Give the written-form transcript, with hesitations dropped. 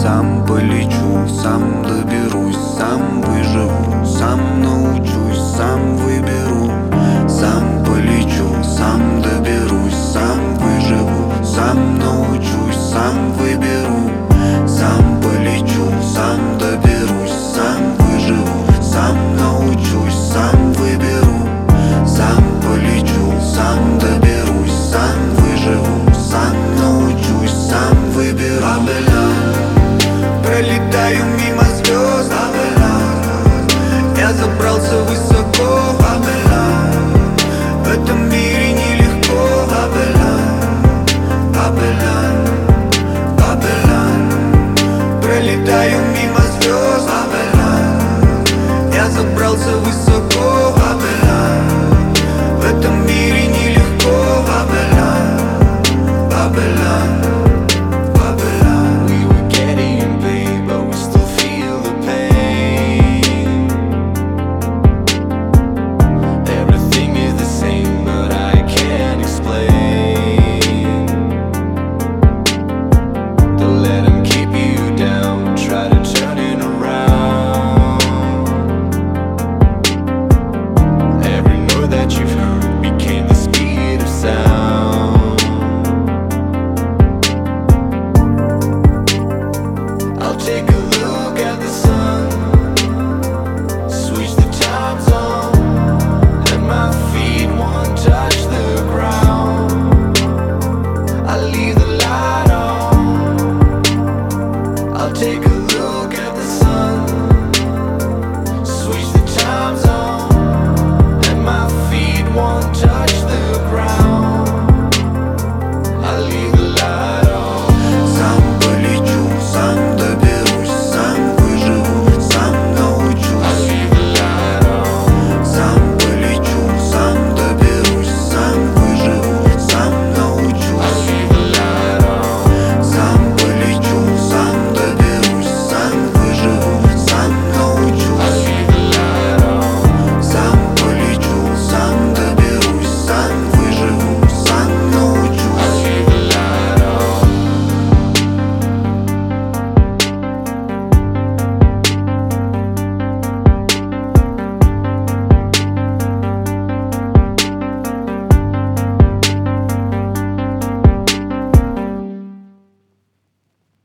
Сам полечу, сам доберусь, сам выживу, сам научусь, сам выберу. Сам полечу, сам доберусь, сам выживу, сам научусь, сам выберу. Сам полечу, сам доберусь, сам выживу, сам научусь, сам выберу. Сам полечу, сам доберусь, сам выживу, сам научусь, сам выберу. Пролетаю мимо звезд, я забрался высоко. В этом мире нелегко. Пролетаю мимо звезд, я забрался высоко. В этом мире нелегко. We were getting paid, but we still feel the pain. Everything is the same, but I can't explain. Don't let them keep you down, try to turn it around. Every note that you've heard